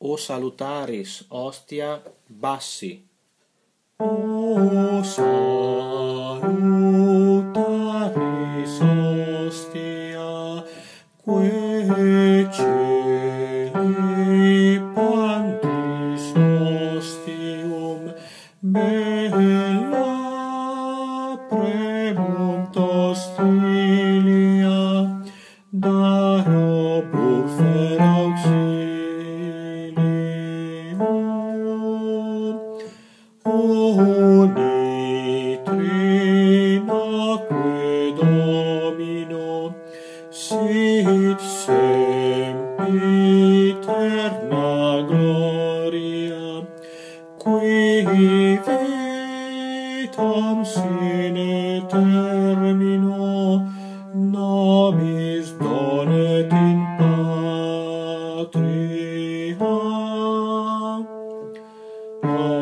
O salutaris hostia bassi. O salutaris hostia, quae celi pandis hostium, bella premunt hostilia, darobur fer auxilium. Unitrinaque Domino, sit sempiterna gloria, qui vitam sine termino nobis donet in patria.